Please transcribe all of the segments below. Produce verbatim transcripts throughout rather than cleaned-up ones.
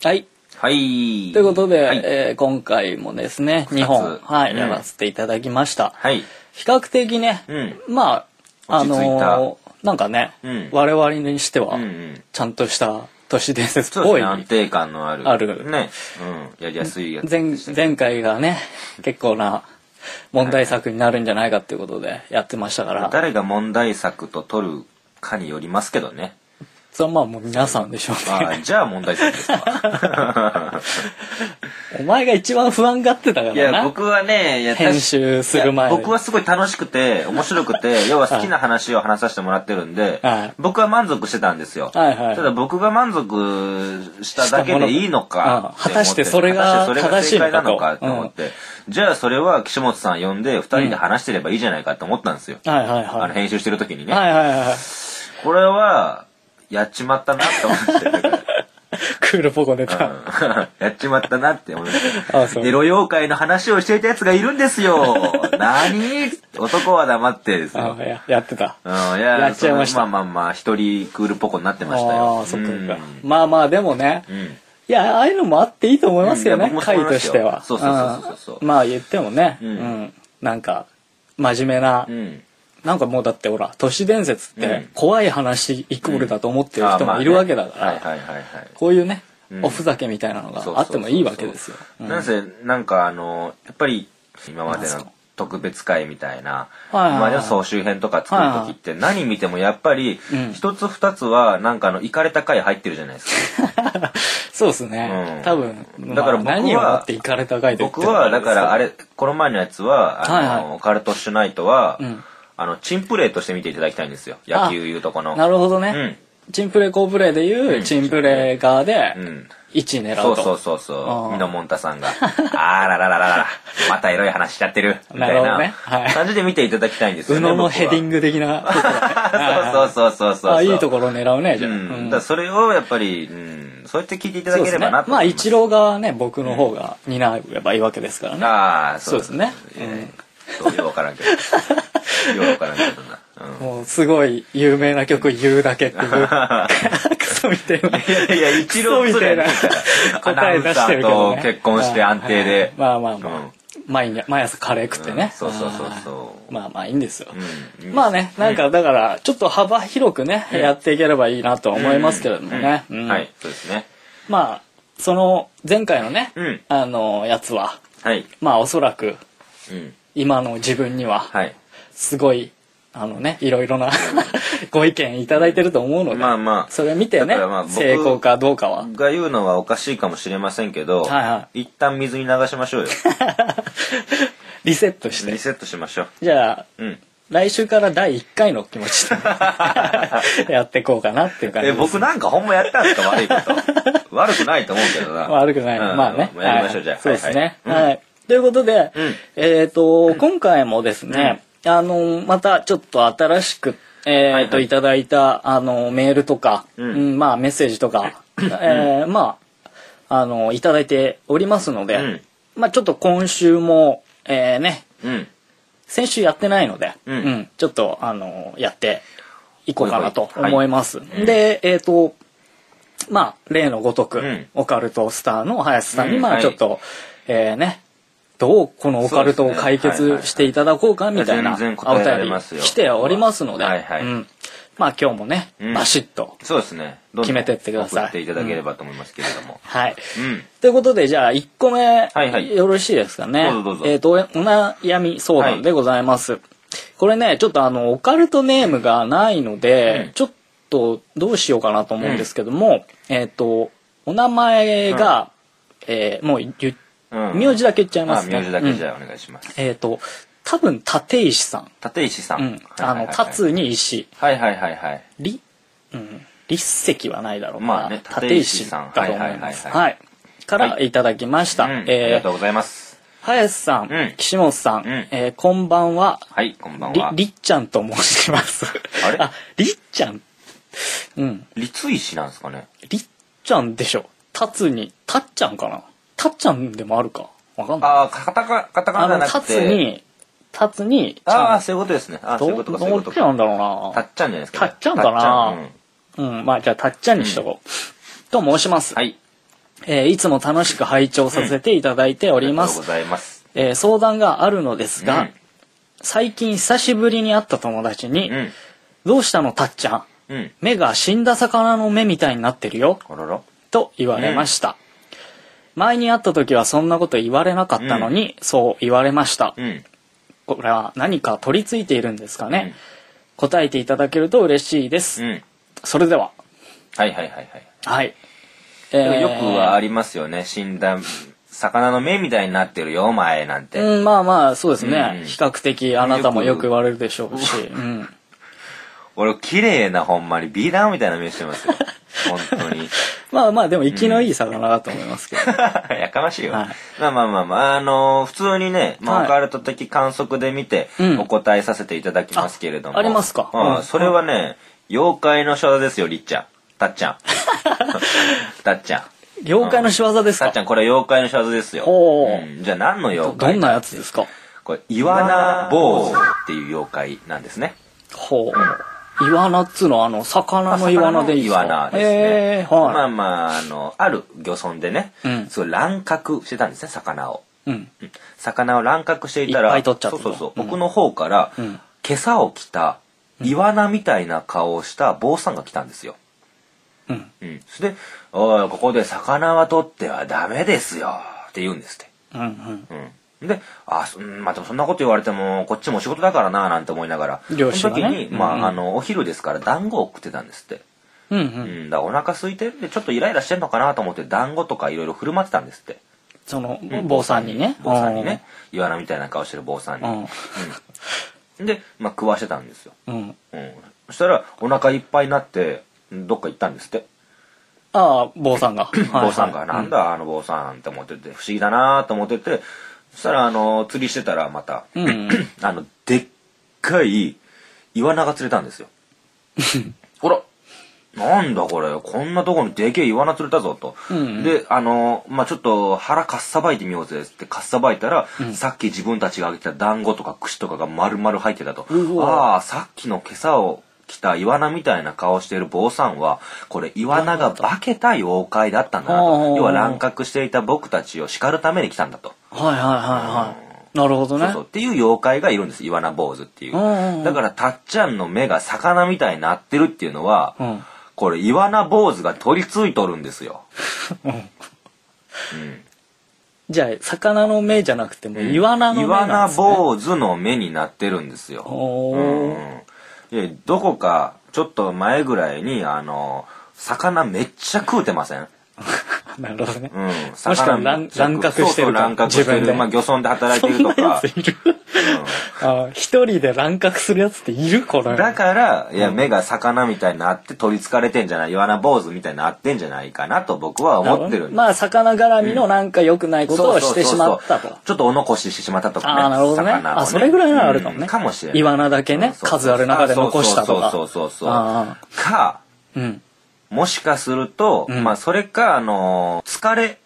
はい。 はい。 ということで、 はい、 えー、今回もですね、にほん、はい、うん、やらせていただきました。 はい。 比較的ね、うん、まあ、あのー、なんかね、うん、我々にしては、ちゃんとした都市伝説っぽい。 ね、安定感のある。 ある。 ね。うん。やりやすいやつ、 ね。前、前回がね、結構な問題作になるんじゃないかっていうことでやってましたから。 誰が問題作と取るかによりますけどね。 それはまあもう皆さんでしょうね。 あ、じゃあ問題作ですか。 お前が一番不安がってたからな。 いや僕はね、いや編集する前僕はすごい楽しくて面白くて要は好きな話を話させてもらってるんで、はい、僕は満足してたんですよ、はいはい、ただ僕が満足しただけでいいのか果たしてそれが正しいのかなのかって思って、うん、じゃあそれは岸本さん呼んでふたりで話してればいいじゃないかって思ったんですよ、うんはいはいはい、あの編集してる時にね、はいはいはい、これはやっちまったなって思ってクールポコ出た、うん、 やっちまったなって思ってエロ妖怪の話をしていたやつがいるんですよ何男は黙ってですよあ や, やってた、 うん、いややっちゃいましたまあまあまあ一人クールポコになってましたよあそっかそっか、うん、まあまあでもね、うん、いやああいうのもあっていいと思いますよね、うん、回としてはそうそうそうそうそうまあ言ってもね、うんうん、なんか真面目な、うんなんかもうだってほら都市伝説って怖い話イコールだと思ってる人もいるわけだからこういうね、うん、おふざけみたいなのがあってもいいわけですよ。 なんせなんかあのやっぱり今までの特別会みたいな今までの総集編とか作る時って何見てもやっぱり一つ二つはなんかあのイカれた回入ってるじゃないですか。 そうですね、うん、多分だから僕は何をもってイカれた回で僕はだからあれこの前のやつはあの、はいはい、カルトッシュナイトは、うんあのチンプレーとして見ていただきたいんですよ野球いうとこのなるほどね、うん、チンプレー好プレーでいう、うん、チンプレー側でいちい狙うと、 そうそうそうそうミノモンタさんがあらららららまたエロい話しちゃってるみたいな感じで見ていただきたいんですよね。 宇野のヘディング的なそうそうそうそうあいいところ狙うねじゃあ、うんうん、だそれをやっぱり、うん、そうやって聞いていただければなと思います。 まあイチローがね僕の方が担えばいいわけですからね、うん、 ああそうですね、 そうよくわからんけどよくわからんけどな、 うん、もうすごい有名な曲言うだけっていうクソみたいないやいや一郎みたいな答え出してるけど、ね、結婚して安定でまあまあまあ、うん、毎, 毎朝カレー食ってね、うん、 そうそうそうそうまあまあいいんですよ、うん、まあねなんかだからちょっと幅広くね、うん、やっていければいいなと思いますけれどもね、 うんうんうん、はいそうですね。 まあその前回のね、うん、あのやつは、はい、まあおそらく、うん今の自分にはすごいあのねいろいろなご意見いただいてると思うので、まあまあ、それ見てね、まあ、成功かどうかはが言うのはおかしいかもしれませんけど、はいはい、一旦水に流しましょうよリセットしてリセットしましょう。 じゃあ、うん、来週からだいいっかいの気持ちでやっていこうかなっていう感じです。 え僕なんかほんまやったんですか悪いこと悪くないと思うけどな悪くない、うん、まあねやりましょう、はい、じゃあそうですね、はい、はいということで、うん、えっ、ー、と、うん、今回もですね、うん、あのまたちょっと新しくえっ、ー、と、はいはい、いただいたあのメールとか、うんうん、まあメッセージとか、えー、まああのいただいておりますので、うん、まあちょっと今週も、えー、ね、うん、先週やってないので、うんうん、ちょっとあのやっていこうかなと思います。はい、で、えっ、ー、とまあ例のごとく、うん、オカルトスターの林さんに、うん、まあちょっと、はいえー、ねどうこのオカルトを解決していただこうかみたいなお便り来ておりますので、はいはいうん、まあ今日もね、うん、バシッと決めてってください。 送っていただければと思いますけれども、うん、 はい、うん、ということでじゃあいっこめ、はいはい、よろしいですかね。 どうぞどうぞ。 えっ、ー、とお悩み相談でございます、はい、これねちょっとあのオカルトネームがないので、うん、ちょっとどうしようかなと思うんですけども、うん、えっ、ー、とお名前が、うんえー、もう言ってうん、名字だけ言っちゃいますね。 名字だけじゃお願いします。 うん、えっ、ー、と多分立石さん。 立石さん。うん、 あの立に石。 はいはいはいはい。 り、うん、立石はないだろうな。 まあね、立石さんだと思います。 はい。からいただきました。 はいうんえー、ありがとうございます。 林さん、うん、岸本さん、うんえー、こんばんは。 はい、こんばんは。 り、りっちゃんと申します。 あれ？ あ、りっちゃん。うん。 立石なんですかね。 りっちゃんでしょ。立に、たっちゃんかな。たっちゃんでもあるかわかんない。 ああ、カタカカタカナじゃなくて。 立つに、立つに、 ああ、そういうことですね。あそういうことか、そういうことか。 どっちなんだろうな。 たっちゃんじゃないですか、 ね。たっちゃんかな。うん、うん、まあじゃあたっちゃんにしとこう。うん、と申します。 はい。 えー、いつも楽しく拝聴させていただいております。 ありがとうございます。 えー、相談があるのですが、うん、最近久しぶりに会った友達に、うん、どうしたのたっちゃん、うん、目が死んだ魚の目みたいになってるよ、 あららと言われました。うん、前に会った時はそんなこと言われなかったのに、うん、そう言われました。うん、これは何か取り付いているんですかね。うん、答えていただけると嬉しいです。うん、それでは。 はいはいはいはい。 はい。 えー、よくはありますよね。死んだ魚の目みたいになってるよお前なんて。 うん、まあまあそうですね。うん、比較的あなたもよく言われるでしょうし。うん、 俺綺麗なほんまにビー玉みたいな目してますよ。本当に。 まあまあでも生きのいい魚だと思いますけど。 うん、やかましいよ。はい、まあまあまあまあ、あのー、普通にね、まあ、オカルト的観測で見てお答えさせていただきますけれども。 うん、あ, ありますか。 まあ、それはね、妖怪の仕業ですよ、りっちゃん。たっちゃん。たっちゃん。 妖怪の仕業ですか。 たっちゃん、これ妖怪の仕業ですよ。うん、じゃあ何の妖怪？ どんなやつですか。 これ、イワナ坊主っていう妖怪なんですね。 ほう。イワナっつうのはあの魚のイワナでいいですか。 イワナですね。えーはい、まあまああのある漁村でね、うん、すごい乱獲してたんですね、魚を。うん、魚を乱獲していたら、 いっぱい取っちゃった。 そうそうそう、うん、奥の方から、うん、袈裟を着たイワナみたいな顔をした坊さんが来たんですよ。うんうん、それで「おいここで魚は取ってはダメですよ」って言うんですって。うんうんうん、で「あそ,、まあ、でもそんなこと言われてもこっちも仕事だからな」なんて思いながら、 漁師がね、 その時に、まあうん、あのお昼ですから団子を食ってたんですって。うんうんうん、だからお腹空いてでちょっとイライラしてんのかなと思って団子とかいろいろ振る舞ってたんですって。 その坊さんにね。 坊さんにね、イワナみたいな顔してる坊さんに。うんうん、で、まあ、食わしてたんですよ。うんうん、そしたらお腹いっぱいになってどっか行ったんですって。 ああ坊さんが坊さんがなんだあの坊さんって思ってて不思議だなと思ってて、そしたらあの釣りしてたらまた、うん、あのでっかいイワナが釣れたんですよ。ほらなんだこれこんなとこにでけえイワナ釣れたぞと、うんうん、であのまあちょっと腹かっさばいてみようぜってかっさばいたら、うん、さっき自分たちがあげた団子とか串とかが丸々入ってたと。ああさっきの袈裟を着たイワナみたいな顔している坊さんはこれイワナが化けた妖怪だったんだなと。要は乱獲していた僕たちを叱るために来たんだと。 はいはいはいはい、うん、なるほどね。 そうそうっていう妖怪がいるんです、イワナ坊主っていう。だからたっちゃんの目が魚みたいになってるっていうのは、うん、これイワナ坊主が取り付いとるんですよ。うん、 じゃあ魚の目じゃなくてもイワナの目なんですね。 イワナ坊主の目になってるんですよ。うんでどこかちょっと前ぐらいにあの魚めっちゃ食うてません？ なるほどね。 うん。 もしくは乱獲してるか。 乱獲してる。まあ漁村で働いてるとか。 そんなやついる？うん、あ一人で乱獲するやつっているこれ。 だからいや目が魚みたいになって取りつかれてんじゃない、イワナ坊主みたいになってんじゃないかなと僕は思ってるんです。 まあ魚絡みのなんか良くないことをしてしまったと。 ちょっとお残ししてしまったとかね。 あなるほどね。ねあそれぐらいならあるかもね。うん、 かもしれない。 イワナだけね、数ある中で残したとか。 そうそうそうそうそう。か、うん、もしかすると、うん、まあそれかあのー、疲れ。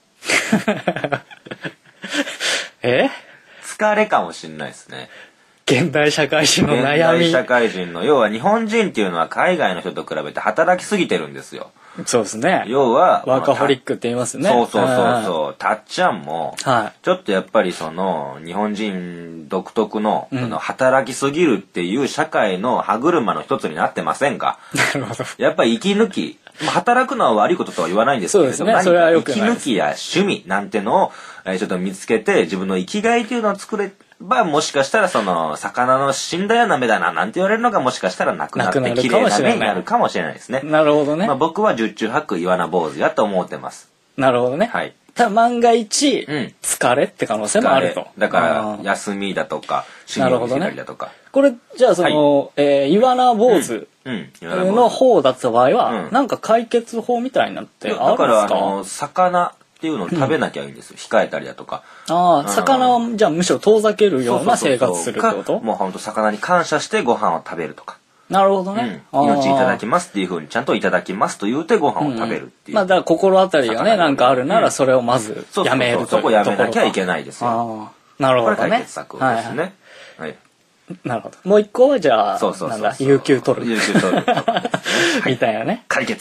え？ 疲れかもしれないですね。 現代社会人の悩み。 現代社会人の要は日本人っていうのは海外の人と比べて働きすぎてるんですよ。 そうですね。 要はワーカホリックって言いますね。 そうそうそうそう。たっちゃんも、はい、ちょっとやっぱりその日本人独特の、うん、その働きすぎるっていう社会の歯車の一つになってませんか？ なるほど。 やっぱり息抜き、働くのは悪いこととは言わないんですけれども、 そうですね、それはよくないです。 息抜きや趣味なんてのを、えー、ちょっと見つけて自分の生きがいというのを作ればもしかしたらその魚の死んだような目だななんて言われるのがもしかしたらなくなって綺麗な目になるかもしれないですね。 なるほどね。 まあ、僕は十中八九イワナ坊主やと思ってます。 なるほどね。はい。ただ万が一、うん、疲れって可能性もあると。 だから休みだとか趣味を見せたりだとか。ね、 これじゃあその、はい、えー、イワナ坊主の方だった場合は、うん、なんか解決法みたいなってあるんですか？ だからあの魚っていうのを食べなきゃいいんですよ、うん、控えたりだとか。 ああ、魚はじゃあむしろ遠ざけるような生活するってこと？ もうほんと魚に感謝してご飯を食べるとか。 なるほどね、 うん、命いただきますっていうふうにちゃんといただきますと言うてご飯を食べるっていう、 うん、まあだから心当たりがねなんかあるならそれをまずやめるという、 そこやめなきゃいけないですよ。 なるほどね。 これ解決策ですね、はいはい、 なるほど。もう一個はじゃあそうそうそうそうなんだ有給取る有給取る、 みたいなね。 解決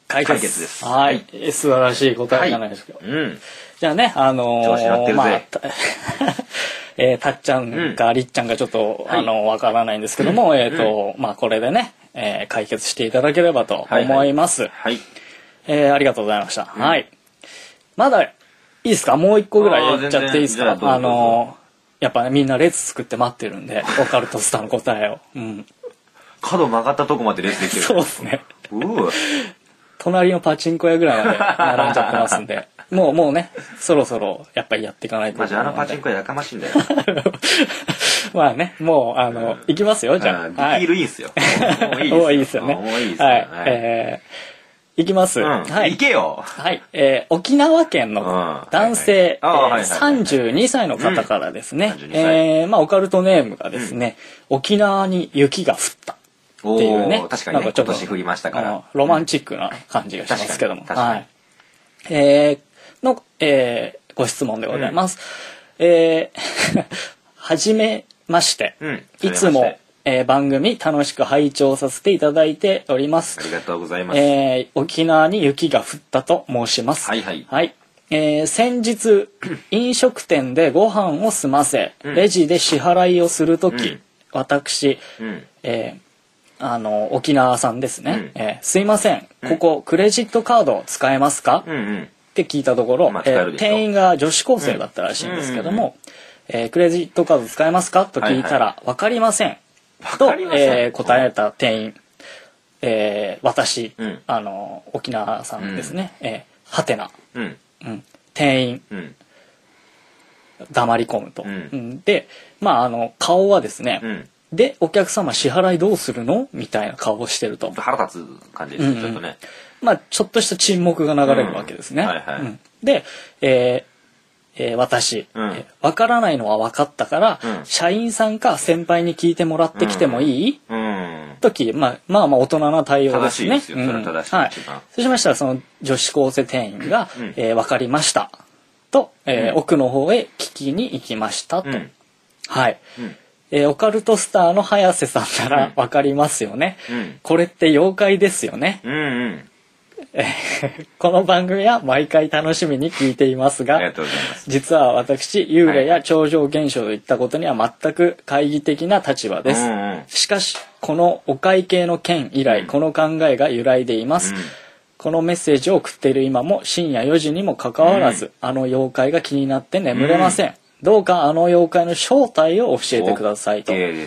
解決です。 はい。素晴らしい答えじゃないですか。 うん。 じゃあね、あのー、 調子乗ってるぜ。まあえー、たっちゃんかりっちゃんがちょっと、あの、わからないんですけども、えっと、まあ、これでね、えー、解決していただければと思います。 はい。 えー、ありがとうございました。はい。まだ、いいですか？もう一個ぐらい言っちゃっていいですか？あの、やっぱね、みんな列作って待ってるんで、オカルトスターの答えを。うん。 角曲がったとこまで列できてる。 そうですね。 う隣のパチンコ屋ぐらいまで並んじゃってますんで。もうもうね、そろそろやっぱりやっていかないと。 まあ、じゃああのパチンコやかましいんだよ。 まあね、もう、あの、行きますよ、じゃあ。 ビールいいっすよ。 もういいっすよ。もういいっすよね。 もういいっすよ。 はい。えー、行きます。 はい。行けよ。 はい。えー、沖縄県の男性、さんじゅうにさいの方からですね。えー、まあ、オカルトネームがですね、沖縄に雪が降った。っていうね。 確かにね、今年降りましたから。 ロマンチックな感じがしますけども。はい。えー、の、えー、ご質問でございます。うん、えー、はじめまして。うん、いつも、えー、番組楽しく拝聴させていただいております。 ありがとうございます。 えー、沖縄に雪が降ったと申します。 はいはい。 はい。えー、先日、飲食店でご飯を済ませ、うん、レジで支払いをするとき、うん、私、うん、えーあの、沖縄さんですね。うん、えー、すいません、うん、ここクレジットカード使えますか、うんうん、って聞いたところ、まあえー、店員が女子高生だったらしいんですけども、えー、クレジットカード使えますかと聞いたら、はいはい、わかりません。と、えー、答えた店員、えー、私、うん、あの、沖縄さんですね。うん、えー、はてな、うんうん、店員、うん、黙り込むと。うん、で、まあ、あの、顔はですね、うんで、お客様支払いどうするのみたいな顔をしてると。 腹立つ感じです、うんうん、ちょっとね。 まあ、ちょっとした沈黙が流れるわけですね。うんはいはいうん、で、えーえー、私、うんえー、分からないのは分かったから、うん、社員さんか先輩に聞いてもらってきてもいい、うんうん、時、まあ、まあまあ大人な対応ですね。 正しいですよ。それは正しい、うんはい。 そうしましたら、その女子高生店員が、うんえー、分かりました。と、えーうん、奥の方へ聞きに行きましたと。うん、はい。うんえー、オカルトスターの早瀬さんならわかりますよね、うん、これって妖怪ですよね、うんうんえー、この番組は毎回楽しみに聞いていますが実は私幽霊や超常現象といったことには全く懐疑的な立場です、うんうん、しかしこのお会計の件以来、うん、この考えが揺らいでいます、うん、このメッセージを送っている今も深夜よじにもかかわらず、うん、あの妖怪が気になって眠れません、うんどうかあの妖怪の正体を教えてくださいと。 OK です。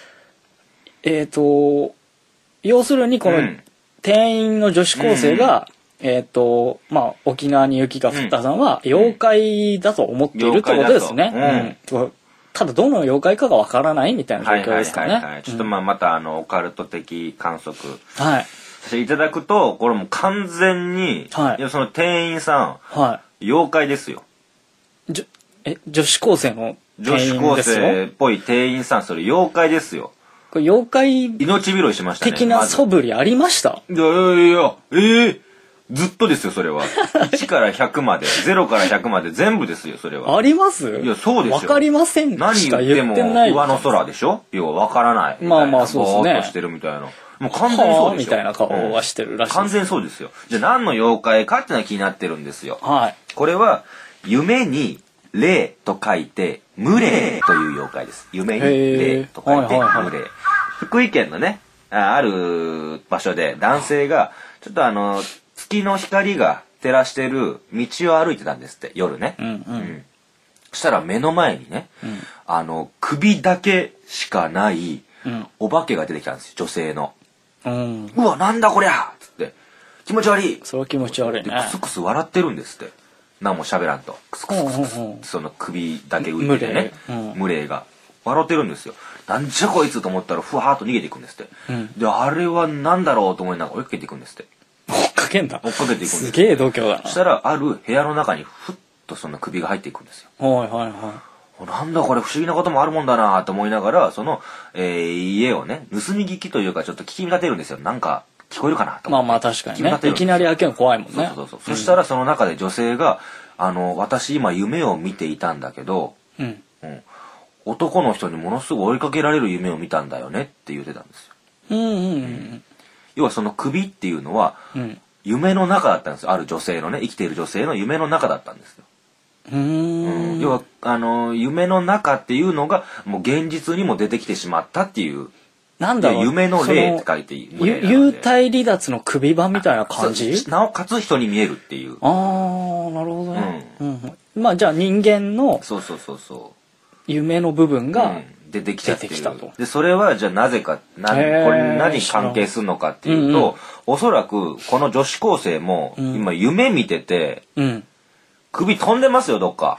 えっと、要するにこの店員の女子高生が、うん、えっと、まあ、沖縄に雪が降ったさんは妖怪だと思っているってことですね。うん、ただどの妖怪かがわからないみたいな状況ですかね。はいはいはいはい、 ちょっとまあまたあのオカルト的観測させていただくと、これもう完全に、はい、いやその店員さん、はい、妖怪ですよ。 じえ女子高生の店員ですよ。女子高生っぽい店員さんそれ妖怪ですよ。 これ妖怪命拾いしましたね。 的な素振りありました。 いやいやいやえー、ずっとですよそれは。いちからひゃくまでゼロからひゃくまで全部ですよそれは。 あります？ いやそうですよ。 わかりません。 何言っても上の空でしょ。要はわからない。 まあまあそうですね。 ぼーっとしてるみたいな。もう完全にそうですよ。 みたいな顔はしてるらしい、 うん。完全にそうですよ。じゃあ何の妖怪かってのは気になってるんですよ。 はい。 これは夢に霊と書いて無霊という妖怪です。夢に霊と書いて無霊。福井県のねある場所で男性がちょっとあの月の光が照らしてる道を歩いてたんですって夜ね。うんうんうん、そしたら目の前にね、うん、あの首だけしかないお化けが出てきたんですよ女性の。うん、うわなんだこりゃっつって気持ち悪い。 それは気持ち悪いね。 クスクス笑ってるんですって。何も喋らんとクスクスクスクス、うんうんうん、その首だけ浮いててね無霊、うん、が笑ってるんですよ。なんじゃこいつと思ったらふわーっと逃げていくんですって、うん、であれはなんだろうと思いながら追いかけていくんですって。 追っかけんだ。 追っかけていくんです。 すげえ度胸だな。 そしたらある部屋の中にふっとその首が入っていくんですよ。 はいはいはい。 なんだこれ不思議なこともあるもんだなと思いながらその、えー、家をね盗み聞きというかちょっと聞き立てるんですよ。なんか聞こえるかなと思って。 まあまあ確かにね。いきなり開けるの怖いもんね。 そうそうそう、うん、そしたらその中で女性があの私今夢を見ていたんだけど、うんうん、男の人にものすごい追いかけられる夢を見たんだよねって言ってたんですよ。うんうんうん、要はその首っていうのは、うん、 夢の中だったんですよ。ある女性のね、生きている女性の夢の中だったんですよ。 うーん、 うん、要はあの夢の中っていうのがもう現実にも出てきてしまったっていう。 なんだろう、 夢の霊って書いていい。 幽体離脱の首輪みたいな感じ。 なおかつ人に見えるっていう。 ああ、なるほどね。うんうん、まあじゃあ人間のそうそうそうそう夢の部分が、 うん出てきちゃってる。 出てきたと。 でそれはじゃあなぜかなこれ何に関係するのかっていうと、うんうん、おそらくこの女子高生も今夢見てて、うん、首飛んでますよどっか。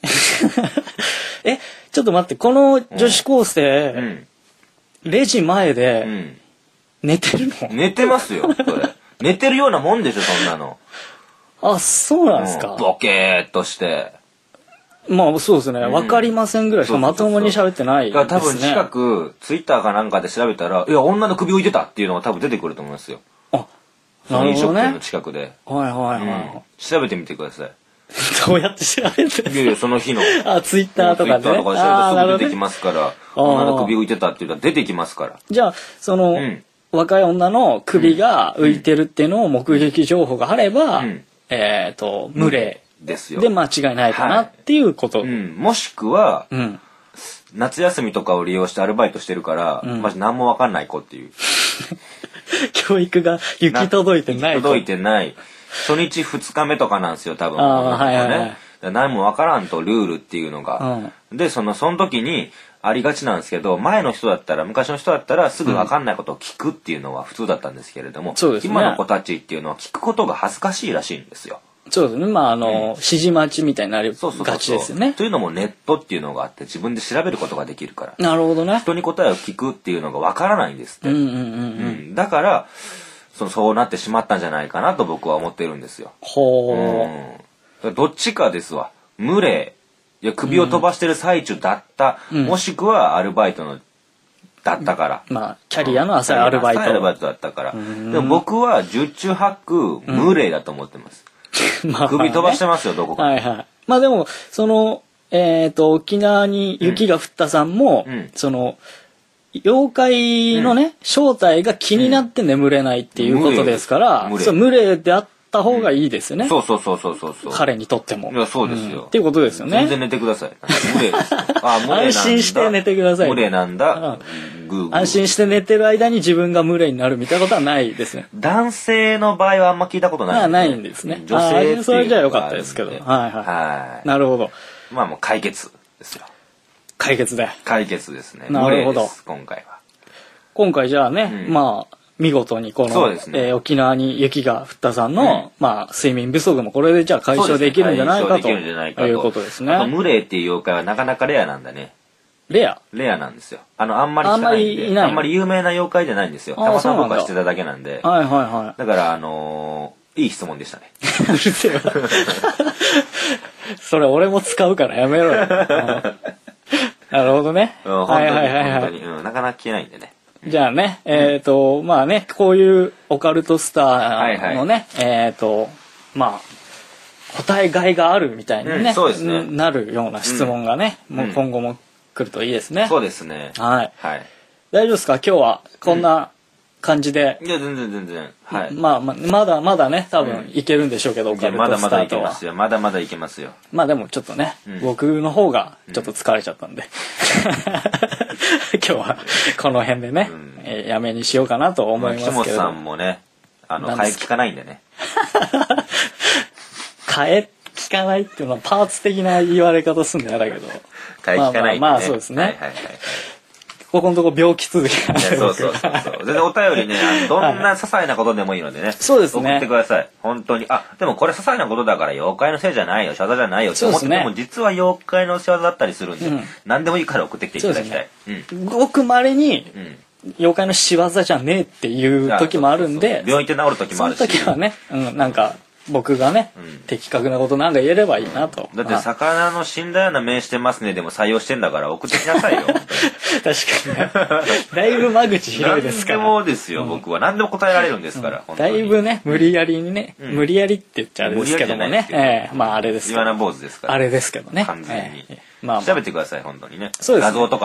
えちょっと待って、この女子高生、うん、レジ前で寝てるの？ うん、寝てますよそれ。寝てるようなもんでしょそんなの。 あ、そうなんですか。 うん、ボケーっとして。 まあそうですね、わかりませんぐらいしかまともに喋ってないですね。 多分近くツイッターかなんかで調べたら、いや女の首浮いてたっていうのが多分出てくると思いますよ。 あ、なるほどね。飲食店の近くで。 はいはいはい、うん。 調べてみてください。 どうやって調べてるんですか？ いやいやその日の。 あ、ツイッターとかで、ね。 ツイッターとかで調べたらすぐ出てきますから、女の首浮いてたっていうのは出てきますから。 じゃあその、うん、若い女の首が浮いてるっていうのを目撃情報があれば、うん、えっ、ー、と無礼。 ですよ。 で間違いないかなっていうこと、 はい、うん、もしくは、うん、夏休みとかを利用してアルバイトしてるから、うん、マジ何も分かんない子っていう教育が行き届いてない行き届いてない初日ふつかめとかなんですよ多分。あ、はいはいはい、何も分からんとルールっていうのが、うん、でそのその時にありがちなんですけど、前の人だったら昔の人だったらすぐ分かんないことを聞くっていうのは普通だったんですけれども、うんね、今の子たちっていうのは聞くことが恥ずかしいらしいんですよ。 そうですね。まああの、うん、指示待ちみたいになりがちですよね。そうそうそうそう。 というのもネットっていうのがあって自分で調べることができるから。 なるほどね。 人に答えを聞くっていうのがわからないんですって。うんうんうんうんうん、だからそそうなってしまったんじゃないかなと僕は思ってるんですよ。ほう。うん、どっちかですわ。無礼、いや首を飛ばしてる最中だった、うん、もしくはアルバイトのだったから。 まあキャリアの浅いアルバイト。 浅いアルバイトだったから。でも僕は十中八九無礼だと思ってます。うんまあね、首飛ばしてますよどこか。 はいはい。まあでもそのえっ、ー、と沖縄に雪が降ったさんも、うん、その妖怪のね、うん、正体が気になって眠れないっていうことですから、うん、無礼、そう無礼であった方がいいですよね。うん、 そうそうそうそうそうそう。 彼にとっても。 いやそうですよ、 うん。っていうことですよね。 全然寝てください。無礼ですよ。あ無礼なんだ。 安心して寝てください。 無礼なんだ。 グーグー安心して寝てる間に自分が無礼になるみたいなことはないですね。 男性の場合はあんま聞いたことない、ね。 あないんですね。 女性っていうそれじゃ良かったですけど。はいはい。はい。なるほど。 まあもう解決ですよ。 解決で。 解決ですね。 なるほど。 今回は。 今回じゃあね、うん、まあ見事にこの、ねえー、沖縄に雪が降ったさんの、うん、まあ睡眠不足もこれでじゃあ解消できるんじゃないかということですね。 あと無礼っていう妖怪はなかなかレアなんだね。 レアレアなんですよ。あのあんまり聞かないんで、あんまりいない、あんまり有名な妖怪じゃないんですよ。たまたま僕がしてただけなんで。 はいはいはい。 だからあのー、いい質問でしたね。 うるせえよ。それ俺も使うからやめろよ。なるほどね。 うん、本当に、はいはいはいはい、本当に、うん、なかなか聞けないんでね。 じゃあね、えっ、ー、と、まあね、こういうオカルトスターのね、はいはい、えっ、ー、と、まあ、答えがいがあるみたいにね、うん、そうですねなるような質問がね、うん、もう今後も来るといいですね。 そうですね。 はい。 はい。 大丈夫ですか？今日はこんな感じで。 うん、いや、全然全然。はい。 まあ、まあ、まだまだね、多分いけるんでしょうけど、うん、オカルトスターとは。 まだまだいけますよ。まだまだいけますよ。 まあでもちょっとね、うん、僕の方がちょっと疲れちゃったんで。今日はこの辺でね、うん、えー、やめにしようかなと思いますけど。 岸本さんもね、あの、替え聞かないんでね。 替え聞かないっていうのはパーツ的な言われ方すんだよ、だけど。 替え聞かないんで、ね。 まあまあ、まあそうですね。 はいはいはい、はい。 ここのとこ病気続きなんで。 そうそうそうそう。全然お便りね、あのどんな些細なことでもいいのでね。 そうですね。 送ってください。本当に。あ、でもこれ些細なことだから妖怪のせいじゃないよ、仕業じゃないよって思ってても、実は妖怪の仕業だったりするんで、うん、何でもいいから送ってきていただきたい。 ね、うん、ごく稀に、うん、妖怪の仕業じゃねえっていう時もあるんで、 病院行って治る時もあるし。 その時はね、うん、なんか、僕がね、うん、的確なことなんか言えればいいなと、 うん、だって魚の死んだような目してますねでも採用してんだから送ってきなさいよ。確かにね。だいぶ間口広いですから。 何でもですよ、うん、僕は何でも答えられるんですから、 うん、だいぶね無理やりにね、うん、無理やりって言っちゃあれですけどもね、えー、まああれです岩名坊主ですからあれですけどね完全に、 えー、まあ、まあ、 調べてください本当にね。 そうですね、 画像とかで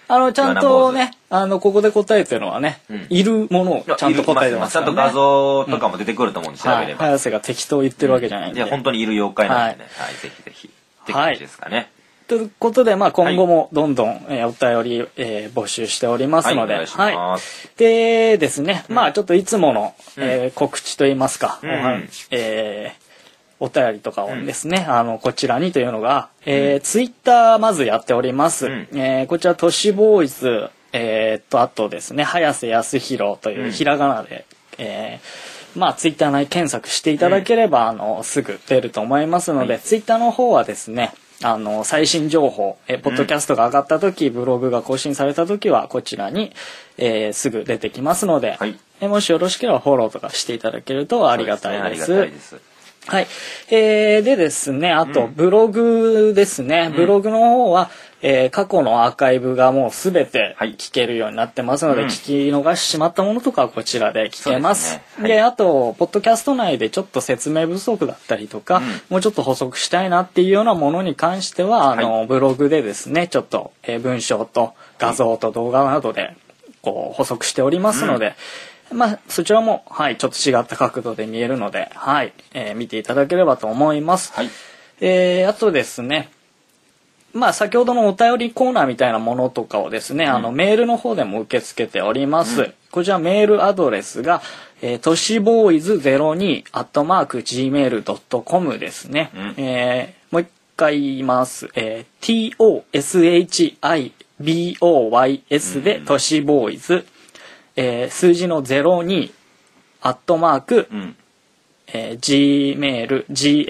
あのちゃんとねあのここで答えてるのはね、うん、いるものをちゃんと答えてますからね。 ちゃんと画像とかも出てくると思うんで調べれば、うんはい、 早瀬が適当言ってるわけじゃないんで、 うん、いや本当にいる妖怪なんでね、はい、はい、ぜひぜひって感じですかね、はいということで、まあ、今後もどんどん、はいえー、お便り、えー、募集しておりますので、はい、はい、でですね、うん、まあちょっといつもの、えー、告知といいますか、うんうんえー、お便りとかをですね、うん、あのこちらにというのが、えーうん、ツイッターまずやっております。うんえー、こちら都市ボーイズ、えー、とあとですね早瀬康弘というひらがなで、うんえーまあ、ツイッター内検索していただければ、うん、あのすぐ出ると思いますので、はい、ツイッターの方はですねあの最新情報えポッドキャストが上がった時、うん、ブログが更新された時はこちらに、えー、すぐ出てきますので、はい、えもしよろしければフォローとかしていただけるとありがたいです。そうですね、ありがたいです。はい、えー、でですねあと、うん、ブログですねブログの方は、えー、過去のアーカイブがもうすべて聞けるようになってますので、はい、聞き逃してしまったものとかはこちらで聞けます。で、ねはい、であとポッドキャスト内でちょっと説明不足だったりとか、うん、もうちょっと補足したいなっていうようなものに関してはあの、はい、ブログでですねちょっと、えー、文章と画像と動画などでこう補足しておりますので、うん、まあそちらもはいちょっと違った角度で見えるのではい、えー、見ていただければと思います。はい、えー、あとですねまあ先ほどのお便りコーナーみたいなものとかをですね、うん、あのメールの方でも受け付けております。うん、こちらメールアドレスが、えー、都市ボーイズゼロにアットマーク ジーメールドットコム ですね。うんえー、もう一回言います。えー、ティーオーエスエイチアイビーオーワイエス で都市ボーイズ、えー、数字のゼロにアットマーク、うんえー、gmail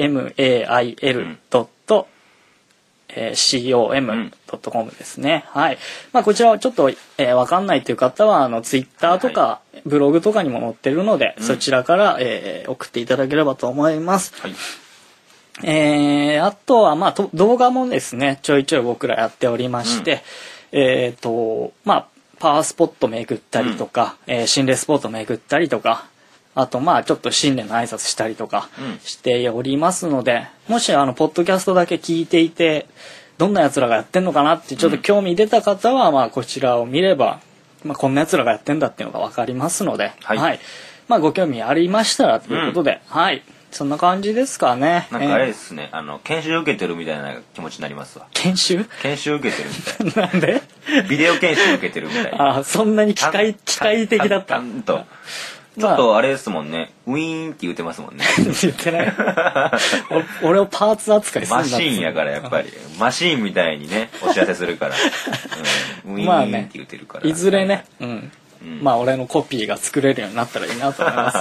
gmail ドットえー、シーオーエムドットコム ですね、うん、はいまあ、こちらはちょっと、えー、分かんないという方はあのツイッターとか、はい、ブログとかにも載ってるので、うん、そちらから、えー、送っていただければと思います、はいえー、あとは、まあ、と動画もですねちょいちょい僕らやっておりまして、うん、えっ、ー、とまあパワースポット巡ったりとか、うんえー、心霊スポット巡ったりとかあとまあちょっと新年の挨拶したりとかしておりますので、うん、もしあのポッドキャストだけ聞いていてどんな奴らがやってんのかなってちょっと興味出た方はまあこちらを見れば、まあ、こんな奴らがやってんだっていうのが分かりますので、はいはいまあ、ご興味ありましたらということで、うん、はいそんな感じですかね。 なんかあれですね、えー、あの研修受けてるみたいな気持ちになりますわ。 研修研修受けてるみたいななんでビデオ研修受けてるみたいなあそんなに機械機械的だった。 んとちょっとあれですもんね、ウィーンって言ってますもんね言ってない俺をパーツ扱いするんだマシーンやからやっぱりマシーンみたいにねお知らせするから、うん、ウィーンって言ってるから、 まあね、いずれね、うんうん、まあ俺のコピーが作れるようになったらいいなと思います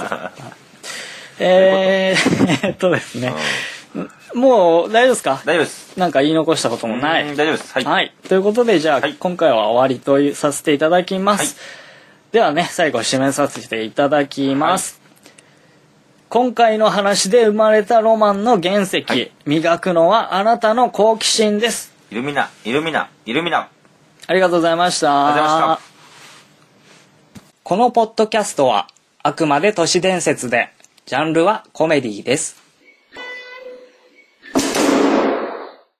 えー、えっとですね、うん、もう大丈夫ですか？ 大丈夫です。 なんか言い残したこともない。 大丈夫です。はい。 はい、ということでじゃあ、はい、今回は終わりとさせていただきます。はい、ではね最後締めさせていただきます。はい、今回の話で生まれたロマンの原石、はい、磨くのはあなたの好奇心です。 イルミナ、イルミナ、イルミナ。 ありがとうございました。 ありがとうございました。 このポッドキャストはあくまで都市伝説でジャンルはコメディです。